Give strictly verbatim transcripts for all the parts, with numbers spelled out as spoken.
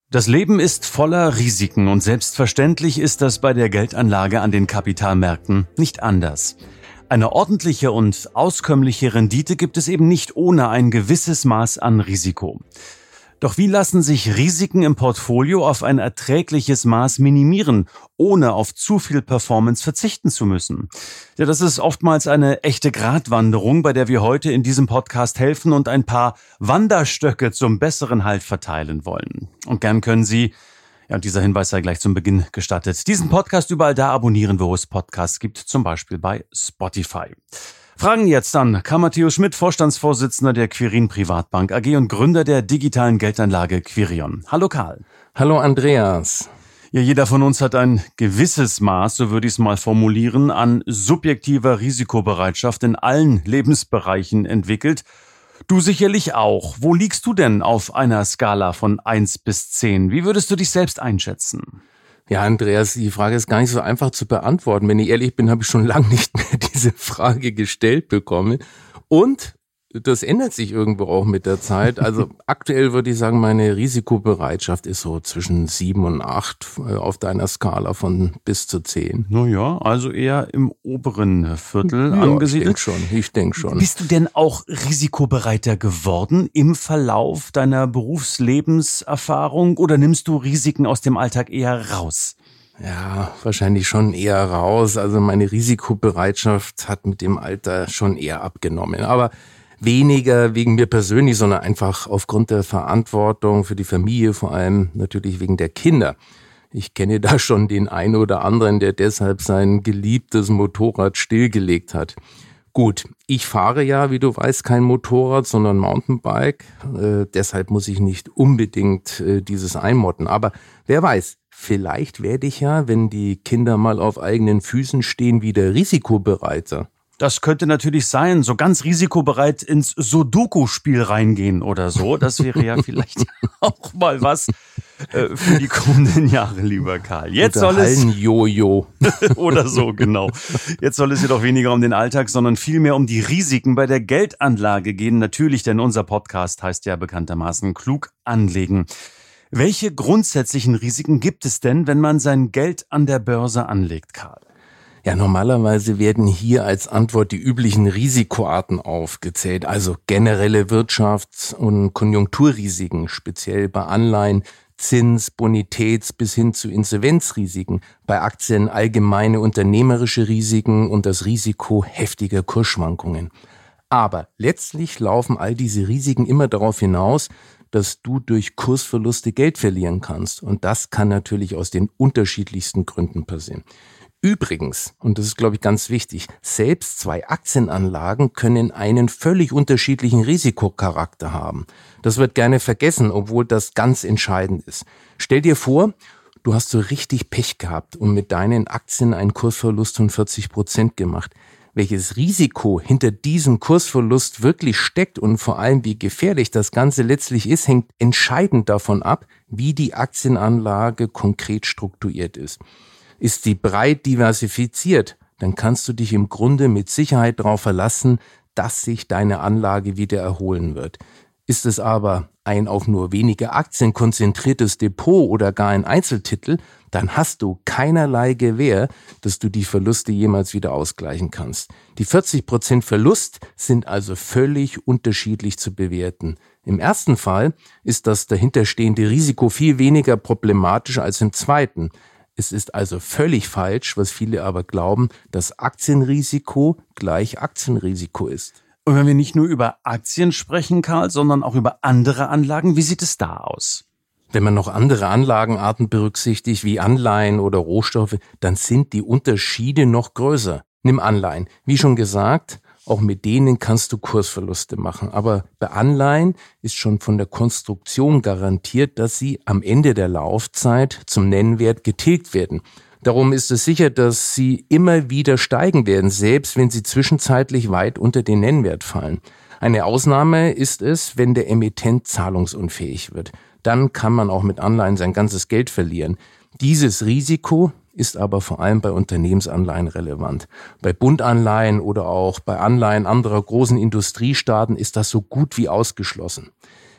Das Leben ist voller Risiken und selbstverständlich ist das bei der Geldanlage an den Kapitalmärkten nicht anders. Eine ordentliche und auskömmliche Rendite gibt es eben nicht ohne ein gewisses Maß an Risiko. Doch wie lassen sich Risiken im Portfolio auf ein erträgliches Maß minimieren, ohne auf zu viel Performance verzichten zu müssen? Ja, das ist oftmals eine echte Gratwanderung, bei der wir heute in diesem Podcast helfen und ein paar Wanderstöcke zum besseren Halt verteilen wollen. Und gern können Sie, ja, dieser Hinweis sei gleich zum Beginn gestattet, diesen Podcast überall da abonnieren, wo es Podcasts gibt, zum Beispiel bei Spotify. Fragen jetzt an Karl Matthäus Schmidt, Vorstandsvorsitzender der Quirin Privatbank A G und Gründer der digitalen Geldanlage Quirion. Hallo Karl. Hallo Andreas. Ja, jeder von uns hat ein gewisses Maß, so würde ich es mal formulieren, an subjektiver Risikobereitschaft in allen Lebensbereichen entwickelt. Du sicherlich auch. Wo liegst du denn auf einer Skala von eins bis zehn? Wie würdest du dich selbst einschätzen? Ja, Andreas, die Frage ist gar nicht so einfach zu beantworten. Wenn ich ehrlich bin, habe ich schon lange nicht mehr diese Frage gestellt bekommen. Und das ändert sich irgendwo auch mit der Zeit. Also aktuell würde ich sagen, meine Risikobereitschaft ist so zwischen sieben und acht auf deiner Skala von bis zu zehn. Naja, also eher im oberen Viertel ja, angesiedelt. Ich denke schon, ich denke schon. Bist du denn auch risikobereiter geworden im Verlauf deiner Berufslebenserfahrung oder nimmst du Risiken aus dem Alltag eher raus? Ja, wahrscheinlich schon eher raus. Also meine Risikobereitschaft hat mit dem Alter schon eher abgenommen. Aber weniger wegen mir persönlich, sondern einfach aufgrund der Verantwortung für die Familie, vor allem natürlich wegen der Kinder. Ich kenne da schon den einen oder anderen, der deshalb sein geliebtes Motorrad stillgelegt hat. Gut, ich fahre ja, wie du weißt, kein Motorrad, sondern Mountainbike. Äh, deshalb muss ich nicht unbedingt äh, dieses einmotten. Aber wer weiß, vielleicht werde ich ja, wenn die Kinder mal auf eigenen Füßen stehen, wieder risikobereiter. Das könnte natürlich sein, so ganz risikobereit ins Sudoku-Spiel reingehen oder so. Das wäre ja vielleicht auch mal was äh, für die kommenden Jahre, lieber Karl. Jetzt oder soll es Hallen-Jojo. oder so, genau. Jetzt soll es jedoch weniger um den Alltag, sondern vielmehr um die Risiken bei der Geldanlage gehen. Natürlich, denn unser Podcast heißt ja bekanntermaßen Klug anlegen. Welche grundsätzlichen Risiken gibt es denn, wenn man sein Geld an der Börse anlegt, Karl? Ja, normalerweise werden hier als Antwort die üblichen Risikoarten aufgezählt, also generelle Wirtschafts- und Konjunkturrisiken, speziell bei Anleihen, Zins-, Bonitäts- bis hin zu Insolvenzrisiken, bei Aktien allgemeine unternehmerische Risiken und das Risiko heftiger Kursschwankungen. Aber letztlich laufen all diese Risiken immer darauf hinaus, dass du durch Kursverluste Geld verlieren kannst. Und das kann natürlich aus den unterschiedlichsten Gründen passieren. Übrigens, und das ist, glaube ich, ganz wichtig, selbst zwei Aktienanlagen können einen völlig unterschiedlichen Risikocharakter haben. Das wird gerne vergessen, obwohl das ganz entscheidend ist. Stell dir vor, du hast so richtig Pech gehabt und mit deinen Aktien einen Kursverlust von vierzig Prozent gemacht. Welches Risiko hinter diesem Kursverlust wirklich steckt und vor allem wie gefährlich das Ganze letztlich ist, hängt entscheidend davon ab, wie die Aktienanlage konkret strukturiert ist. Ist sie breit diversifiziert, dann kannst du dich im Grunde mit Sicherheit darauf verlassen, dass sich deine Anlage wieder erholen wird. Ist es aber ein auf nur wenige Aktien konzentriertes Depot oder gar ein Einzeltitel, dann hast du keinerlei Gewähr, dass du die Verluste jemals wieder ausgleichen kannst. Die vierzig Prozent Verlust sind also völlig unterschiedlich zu bewerten. Im ersten Fall ist das dahinterstehende Risiko viel weniger problematisch als im zweiten. Es ist also völlig falsch, was viele aber glauben, dass Aktienrisiko gleich Aktienrisiko ist. Und wenn wir nicht nur über Aktien sprechen, Karl, sondern auch über andere Anlagen, wie sieht es da aus? Wenn man noch andere Anlagenarten berücksichtigt, wie Anleihen oder Rohstoffe, dann sind die Unterschiede noch größer. Nimm Anleihen. Wie schon gesagt, auch mit denen kannst du Kursverluste machen. Aber bei Anleihen ist schon von der Konstruktion garantiert, dass sie am Ende der Laufzeit zum Nennwert getilgt werden. Darum ist es sicher, dass sie immer wieder steigen werden, selbst wenn sie zwischenzeitlich weit unter den Nennwert fallen. Eine Ausnahme ist es, wenn der Emittent zahlungsunfähig wird. Dann kann man auch mit Anleihen sein ganzes Geld verlieren. Dieses Risiko ist aber vor allem bei Unternehmensanleihen relevant. Bei Bundanleihen oder auch bei Anleihen anderer großen Industriestaaten ist das so gut wie ausgeschlossen.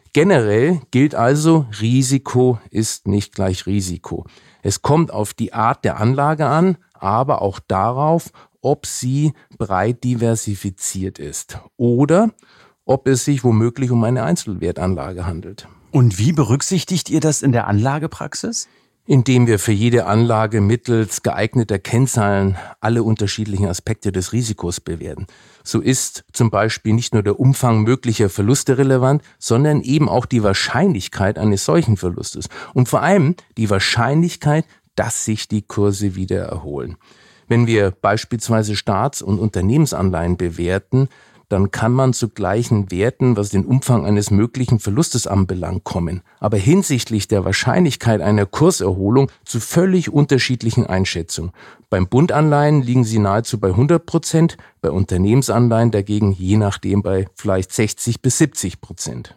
Generell gilt also, Risiko ist nicht gleich Risiko. Es kommt auf die Art der Anlage an, aber auch darauf, ob sie breit diversifiziert ist oder ob es sich womöglich um eine Einzelwertanlage handelt. Und wie berücksichtigt ihr das in der Anlagepraxis? Indem wir für jede Anlage mittels geeigneter Kennzahlen alle unterschiedlichen Aspekte des Risikos bewerten. So ist zum Beispiel nicht nur der Umfang möglicher Verluste relevant, sondern eben auch die Wahrscheinlichkeit eines solchen Verlustes und vor allem die Wahrscheinlichkeit, dass sich die Kurse wieder erholen. Wenn wir beispielsweise Staats- und Unternehmensanleihen bewerten, dann kann man zu gleichen Werten, was den Umfang eines möglichen Verlustes anbelangt, kommen, aber hinsichtlich der Wahrscheinlichkeit einer Kurserholung zu völlig unterschiedlichen Einschätzungen. Beim Bundanleihen liegen sie nahezu bei hundert Prozent, bei Unternehmensanleihen dagegen je nachdem bei vielleicht sechzig bis siebzig Prozent.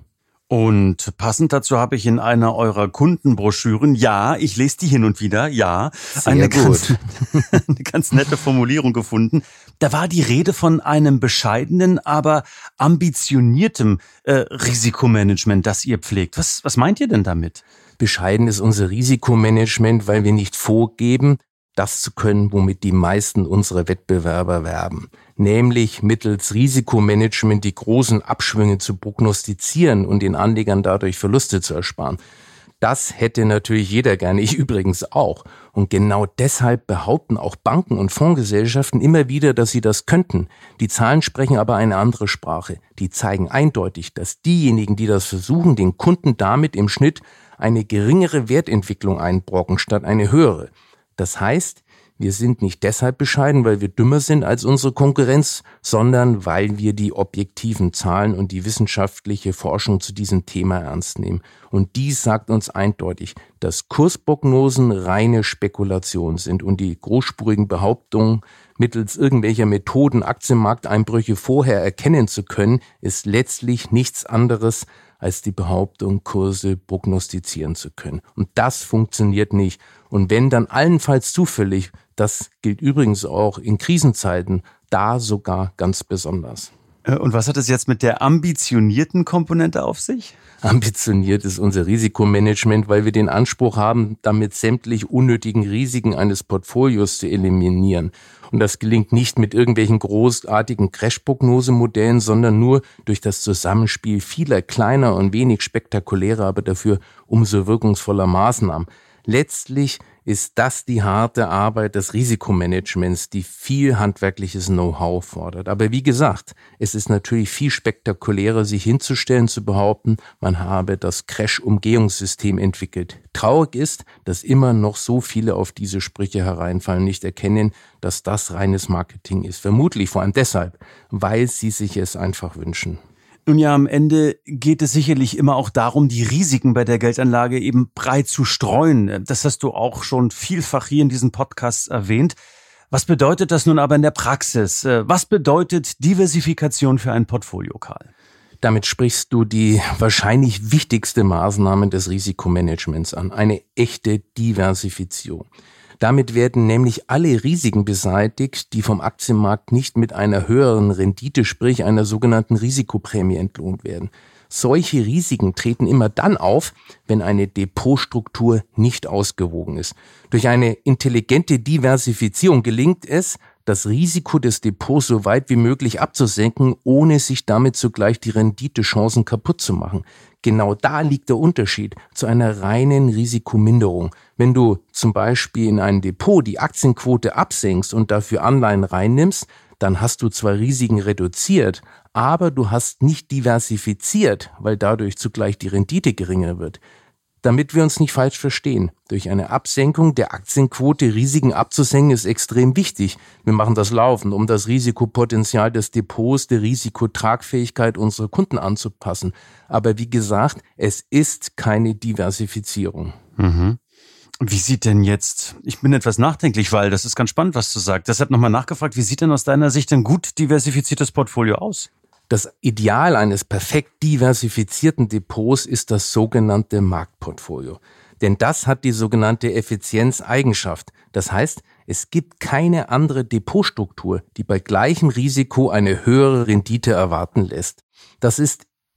Und passend dazu habe ich in einer eurer Kundenbroschüren, ja, ich lese die hin und wieder, ja, eine ganz, eine ganz nette Formulierung gefunden. Da war die Rede von einem bescheidenen, aber ambitioniertem äh, Risikomanagement, das ihr pflegt. Was, was meint ihr denn damit? Bescheiden ist unser Risikomanagement, weil wir nicht vorgeben, das zu können, womit die meisten unserer Wettbewerber werben. Nämlich mittels Risikomanagement die großen Abschwünge zu prognostizieren und den Anlegern dadurch Verluste zu ersparen. Das hätte natürlich jeder gerne, ich übrigens auch. Und genau deshalb behaupten auch Banken und Fondsgesellschaften immer wieder, dass sie das könnten. Die Zahlen sprechen aber eine andere Sprache. Die zeigen eindeutig, dass diejenigen, die das versuchen, den Kunden damit im Schnitt eine geringere Wertentwicklung einbrocken statt eine höhere. Das heißt, wir sind nicht deshalb bescheiden, weil wir dümmer sind als unsere Konkurrenz, sondern weil wir die objektiven Zahlen und die wissenschaftliche Forschung zu diesem Thema ernst nehmen. Und dies sagt uns eindeutig, dass Kursprognosen reine Spekulation sind und die großspurigen Behauptungen, mittels irgendwelcher Methoden Aktienmarkteinbrüche vorher erkennen zu können, ist letztlich nichts anderes als die Behauptung, Kurse prognostizieren zu können. Und das funktioniert nicht. Und wenn, dann allenfalls zufällig. Das gilt übrigens auch in Krisenzeiten, da sogar ganz besonders. Und was hat es jetzt mit der ambitionierten Komponente auf sich? Ambitioniert ist unser Risikomanagement, weil wir den Anspruch haben, damit sämtlich unnötigen Risiken eines Portfolios zu eliminieren. Und das gelingt nicht mit irgendwelchen großartigen Crash-Prognosemodellen, sondern nur durch das Zusammenspiel vieler kleiner und wenig spektakulärer, aber dafür umso wirkungsvoller Maßnahmen. Letztlich ist das die harte Arbeit des Risikomanagements, die viel handwerkliches Know-how fordert. Aber wie gesagt, es ist natürlich viel spektakulärer, sich hinzustellen, zu behaupten, man habe das Crash-Umgehungssystem entwickelt. Traurig ist, dass immer noch so viele auf diese Sprüche hereinfallen, nicht erkennen, dass das reines Marketing ist. Vermutlich vor allem deshalb, weil sie sich es einfach wünschen. Nun ja, am Ende geht es sicherlich immer auch darum, die Risiken bei der Geldanlage eben breit zu streuen. Das hast du auch schon vielfach hier in diesem Podcast erwähnt. Was bedeutet das nun aber in der Praxis? Was bedeutet Diversifikation für ein Portfolio, Karl? Damit sprichst du die wahrscheinlich wichtigste Maßnahme des Risikomanagements an, eine echte Diversifizierung. Damit werden nämlich alle Risiken beseitigt, die vom Aktienmarkt nicht mit einer höheren Rendite, sprich einer sogenannten Risikoprämie entlohnt werden. Solche Risiken treten immer dann auf, wenn eine Depotstruktur nicht ausgewogen ist. Durch eine intelligente Diversifizierung gelingt es, das Risiko des Depots so weit wie möglich abzusenken, ohne sich damit zugleich die Renditechancen kaputt zu machen. Genau da liegt der Unterschied zu einer reinen Risikominderung. Wenn du zum Beispiel in ein Depot die Aktienquote absenkst und dafür Anleihen reinnimmst, dann hast du zwar Risiken reduziert, aber du hast nicht diversifiziert, weil dadurch zugleich die Rendite geringer wird. Damit wir uns nicht falsch verstehen, durch eine Absenkung der Aktienquote Risiken abzusenken ist extrem wichtig. Wir machen das laufend, um das Risikopotenzial des Depots, der Risikotragfähigkeit unserer Kunden anzupassen. Aber wie gesagt, es ist keine Diversifizierung. Mhm. Wie sieht denn jetzt, ich bin etwas nachdenklich, weil das ist ganz spannend, was du sagst. Deshalb nochmal nachgefragt, wie sieht denn aus deiner Sicht ein gut diversifiziertes Portfolio aus? Das Ideal eines perfekt diversifizierten Depots ist das sogenannte Marktportfolio. Denn das hat die sogenannte Effizienzeigenschaft. Das heißt, es gibt keine andere Depotstruktur, die bei gleichem Risiko eine höhere Rendite erwarten lässt. Das ist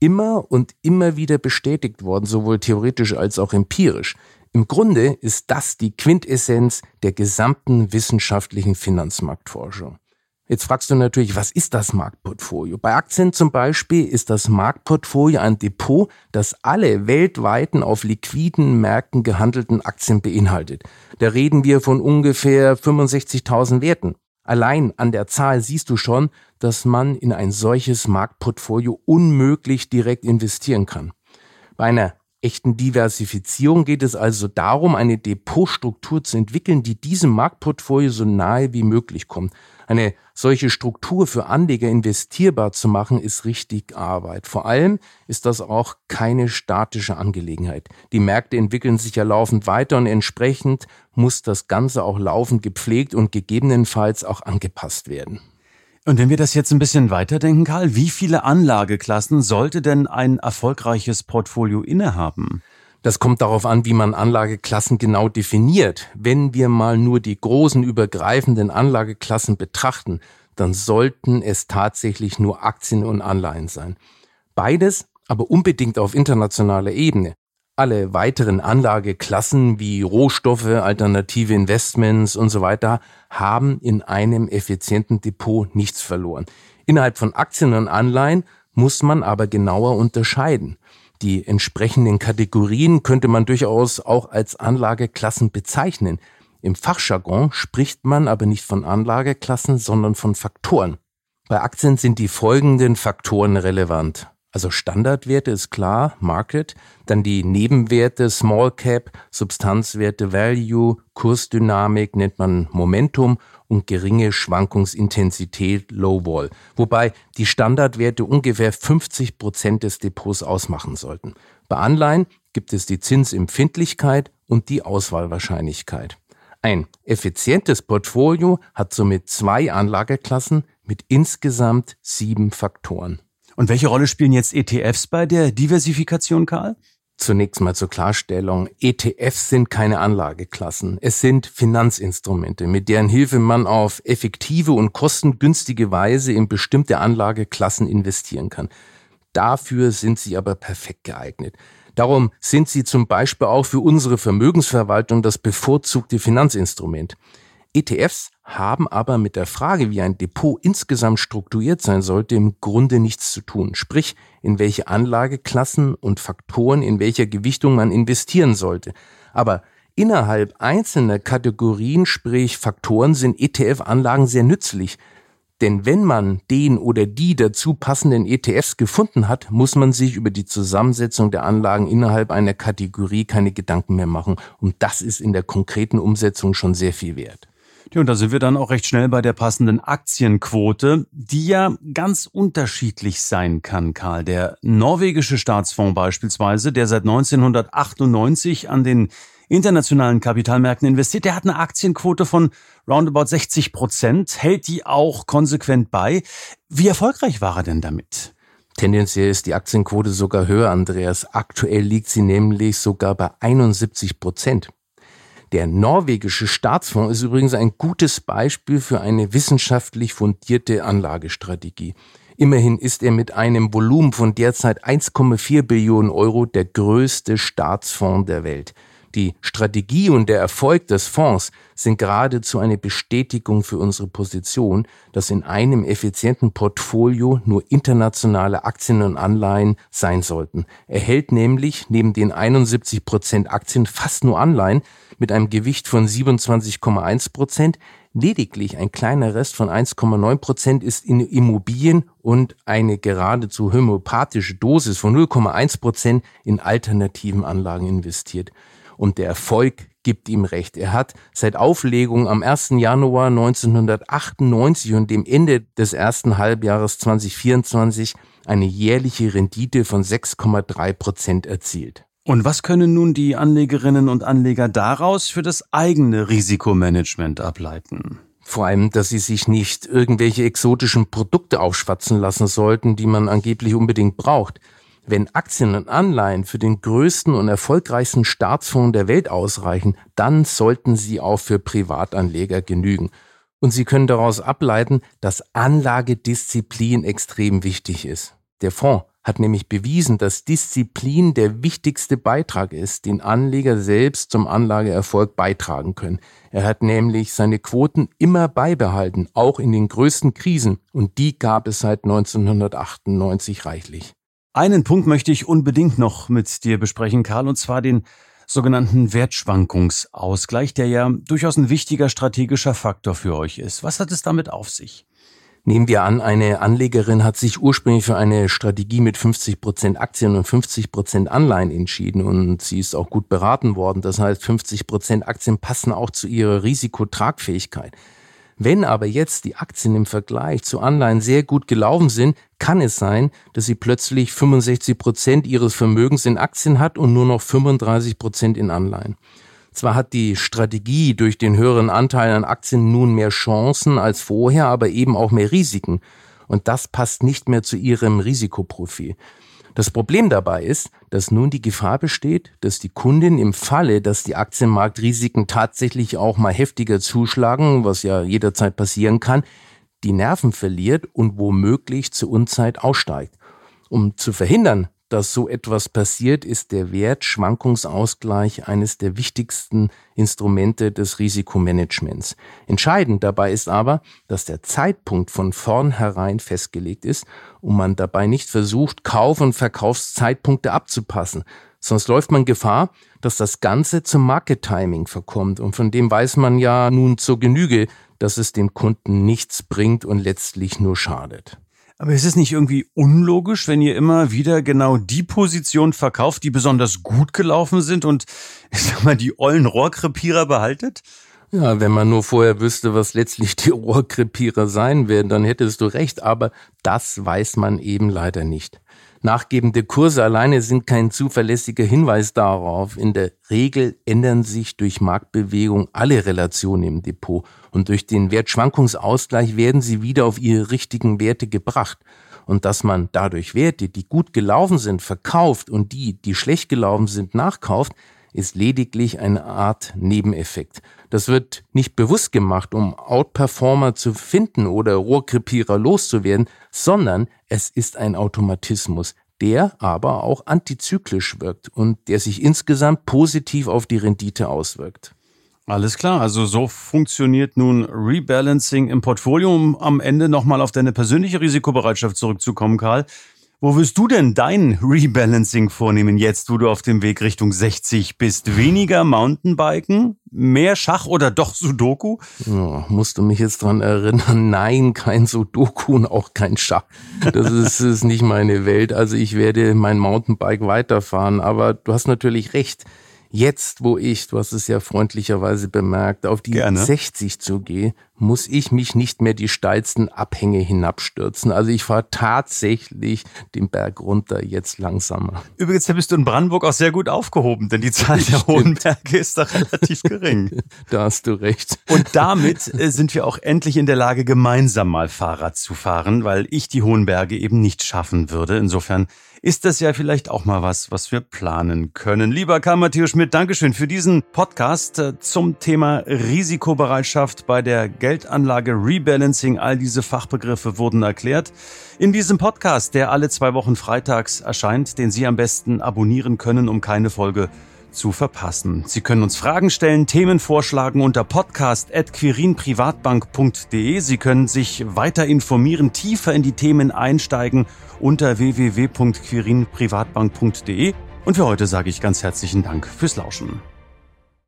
immer und immer wieder bestätigt worden, sowohl theoretisch als auch empirisch. Im Grunde ist das die Quintessenz der gesamten wissenschaftlichen Finanzmarktforschung. Jetzt fragst du natürlich, was ist das Marktportfolio? Bei Aktien zum Beispiel ist das Marktportfolio ein Depot, das alle weltweiten auf liquiden Märkten gehandelten Aktien beinhaltet. Da reden wir von ungefähr fünfundsechzigtausend Werten. Allein an der Zahl siehst du schon, dass man in ein solches Marktportfolio unmöglich direkt investieren kann. Bei einer echten Diversifizierung geht es also darum, eine Depotstruktur zu entwickeln, die diesem Marktportfolio so nahe wie möglich kommt. Eine solche Struktur für Anleger investierbar zu machen, ist richtig Arbeit. Vor allem ist das auch keine statische Angelegenheit. Die Märkte entwickeln sich ja laufend weiter und entsprechend muss das Ganze auch laufend gepflegt und gegebenenfalls auch angepasst werden. Und wenn wir das jetzt ein bisschen weiterdenken, Karl, wie viele Anlageklassen sollte denn ein erfolgreiches Portfolio innehaben? Das kommt darauf an, wie man Anlageklassen genau definiert. Wenn wir mal nur die großen übergreifenden Anlageklassen betrachten, dann sollten es tatsächlich nur Aktien und Anleihen sein. Beides aber unbedingt auf internationaler Ebene. Alle weiteren Anlageklassen wie Rohstoffe, alternative Investments und so weiter haben in einem effizienten Depot nichts verloren. Innerhalb von Aktien und Anleihen muss man aber genauer unterscheiden. Die entsprechenden Kategorien könnte man durchaus auch als Anlageklassen bezeichnen. Im Fachjargon spricht man aber nicht von Anlageklassen, sondern von Faktoren. Bei Aktien sind die folgenden Faktoren relevant. Also Standardwerte ist klar, Market, dann die Nebenwerte, Small Cap, Substanzwerte, Value, Kursdynamik nennt man Momentum und geringe Schwankungsintensität, Low Vol. Wobei die Standardwerte ungefähr fünfzig Prozent des Depots ausmachen sollten. Bei Anleihen gibt es die Zinsempfindlichkeit und die Auswahlwahrscheinlichkeit. Ein effizientes Portfolio hat somit zwei Anlageklassen mit insgesamt sieben Faktoren. Und welche Rolle spielen jetzt E T Fs bei der Diversifikation, Karl? Zunächst mal zur Klarstellung. E T Fs sind keine Anlageklassen. Es sind Finanzinstrumente, mit deren Hilfe man auf effektive und kostengünstige Weise in bestimmte Anlageklassen investieren kann. Dafür sind sie aber perfekt geeignet. Darum sind sie zum Beispiel auch für unsere Vermögensverwaltung das bevorzugte Finanzinstrument. E T Fs haben aber mit der Frage, wie ein Depot insgesamt strukturiert sein sollte, im Grunde nichts zu tun. Sprich, in welche Anlageklassen und Faktoren, in welcher Gewichtung man investieren sollte. Aber innerhalb einzelner Kategorien, sprich Faktoren, sind E T F-Anlagen sehr nützlich. Denn wenn man den oder die dazu passenden E T Fs gefunden hat, muss man sich über die Zusammensetzung der Anlagen innerhalb einer Kategorie keine Gedanken mehr machen. Und das ist in der konkreten Umsetzung schon sehr viel wert. Ja, und da sind wir dann auch recht schnell bei der passenden Aktienquote, die ja ganz unterschiedlich sein kann, Karl. Der norwegische Staatsfonds beispielsweise, der seit neunzehnhundertachtundneunzig an den internationalen Kapitalmärkten investiert, der hat eine Aktienquote von roundabout sechzig Prozent, hält die auch konsequent bei. Wie erfolgreich war er denn damit? Tendenziell ist die Aktienquote sogar höher, Andreas. Aktuell liegt sie nämlich sogar bei einundsiebzig Prozent. Der norwegische Staatsfonds ist übrigens ein gutes Beispiel für eine wissenschaftlich fundierte Anlagestrategie. Immerhin ist er mit einem Volumen von derzeit eins Komma vier Billionen Euro der größte Staatsfonds der Welt. Die Strategie und der Erfolg des Fonds sind geradezu eine Bestätigung für unsere Position, dass in einem effizienten Portfolio nur internationale Aktien und Anleihen sein sollten. Er hält nämlich neben den einundsiebzig Prozent Aktien fast nur Anleihen mit einem Gewicht von siebenundzwanzig Komma eins Prozent. Lediglich ein kleiner Rest von eins Komma neun Prozent ist in Immobilien und eine geradezu homöopathische Dosis von null Komma eins Prozent in alternativen Anlagen investiert. Und der Erfolg gibt ihm recht. Er hat seit Auflegung am ersten Januar neunzehnhundertachtundneunzig und dem Ende des ersten Halbjahres zweitausendvierundzwanzig eine jährliche Rendite von sechs Komma drei Prozent erzielt. Und was können nun die Anlegerinnen und Anleger daraus für das eigene Risikomanagement ableiten? Vor allem, dass sie sich nicht irgendwelche exotischen Produkte aufschwatzen lassen sollten, die man angeblich unbedingt braucht. Wenn Aktien und Anleihen für den größten und erfolgreichsten Staatsfonds der Welt ausreichen, dann sollten sie auch für Privatanleger genügen. Und Sie können daraus ableiten, dass Anlagedisziplin extrem wichtig ist. Der Fonds hat nämlich bewiesen, dass Disziplin der wichtigste Beitrag ist, den Anleger selbst zum Anlageerfolg beitragen können. Er hat nämlich seine Quoten immer beibehalten, auch in den größten Krisen. Und die gab es seit neunzehnhundertachtundneunzig reichlich. Einen Punkt möchte ich unbedingt noch mit dir besprechen, Karl, und zwar den sogenannten Wertschwankungsausgleich, der ja durchaus ein wichtiger strategischer Faktor für euch ist. Was hat es damit auf sich? Nehmen wir an, eine Anlegerin hat sich ursprünglich für eine Strategie mit fünfzig Prozent Aktien und fünfzig Prozent Anleihen entschieden und sie ist auch gut beraten worden. Das heißt, fünfzig Prozent Aktien passen auch zu ihrer Risikotragfähigkeit. Wenn aber jetzt die Aktien im Vergleich zu Anleihen sehr gut gelaufen sind, kann es sein, dass sie plötzlich fünfundsechzig Prozent ihres Vermögens in Aktien hat und nur noch fünfunddreißig Prozent in Anleihen. Zwar hat die Strategie durch den höheren Anteil an Aktien nun mehr Chancen als vorher, aber eben auch mehr Risiken. Und das passt nicht mehr zu ihrem Risikoprofil. Das Problem dabei ist, dass nun die Gefahr besteht, dass die Kundin im Falle, dass die Aktienmarktrisiken tatsächlich auch mal heftiger zuschlagen, was ja jederzeit passieren kann, die Nerven verliert und womöglich zur Unzeit aussteigt. Um zu verhindern, dass so etwas passiert, ist der Wertschwankungsausgleich eines der wichtigsten Instrumente des Risikomanagements. Entscheidend dabei ist aber, dass der Zeitpunkt von vornherein festgelegt ist und man dabei nicht versucht, Kauf- und Verkaufszeitpunkte abzupassen. Sonst läuft man Gefahr, dass das Ganze zum Market Timing verkommt und von dem weiß man ja nun zur Genüge, dass es dem Kunden nichts bringt und letztlich nur schadet. Aber ist es nicht irgendwie unlogisch, wenn ihr immer wieder genau die Positionen verkauft, die besonders gut gelaufen sind und, ich sag mal, die ollen Rohrkrepierer behaltet? Ja, wenn man nur vorher wüsste, was letztlich die Rohrkrepierer sein werden, dann hättest du recht, aber das weiß man eben leider nicht. Nachgebende Kurse alleine sind kein zuverlässiger Hinweis darauf. In der Regel ändern sich durch Marktbewegung alle Relationen im Depot und durch den Wertschwankungsausgleich werden sie wieder auf ihre richtigen Werte gebracht. Und dass man dadurch Werte, die gut gelaufen sind, verkauft und die, die schlecht gelaufen sind, nachkauft, ist lediglich eine Art Nebeneffekt. Das wird nicht bewusst gemacht, um Outperformer zu finden oder Rohrkrepierer loszuwerden, sondern es ist ein Automatismus, der aber auch antizyklisch wirkt und der sich insgesamt positiv auf die Rendite auswirkt. Alles klar, also so funktioniert nun Rebalancing im Portfolio, um am Ende nochmal auf deine persönliche Risikobereitschaft zurückzukommen, Karl. Wo willst du denn dein Rebalancing vornehmen jetzt, wo du auf dem Weg Richtung sechzig bist? Weniger Mountainbiken, mehr Schach oder doch Sudoku? Ja, musst du mich jetzt dran erinnern? Nein, kein Sudoku und auch kein Schach. Das ist, ist nicht meine Welt. Also ich werde mein Mountainbike weiterfahren, aber du hast natürlich recht. Jetzt, wo ich, du hast es ja freundlicherweise bemerkt, auf die Gerne. sechzig zugehe, muss ich mich nicht mehr die steilsten Abhänge hinabstürzen. Also ich fahre tatsächlich den Berg runter, jetzt langsamer. Übrigens, da bist du in Brandenburg auch sehr gut aufgehoben, denn die Zahl der Stimmt. hohen Berge ist doch relativ gering. Da hast du recht. Und damit sind wir auch endlich in der Lage, gemeinsam mal Fahrrad zu fahren, weil ich die hohen Berge eben nicht schaffen würde. Insofern ist das ja vielleicht auch mal was, was wir planen können. Lieber Karl Matthäus Schmidt, Dankeschön für diesen Podcast zum Thema Risikobereitschaft bei der Geldanlage, Rebalancing. All diese Fachbegriffe wurden erklärt. In diesem Podcast, der alle zwei Wochen freitags erscheint, den Sie am besten abonnieren können, um keine Folge zu verpassen. Sie können uns Fragen stellen, Themen vorschlagen unter podcast at quirinprivatbank punkt de. Sie können sich weiter informieren, tiefer in die Themen einsteigen unter w w w punkt quirinprivatbank punkt de. Und für heute sage ich ganz herzlichen Dank fürs Lauschen.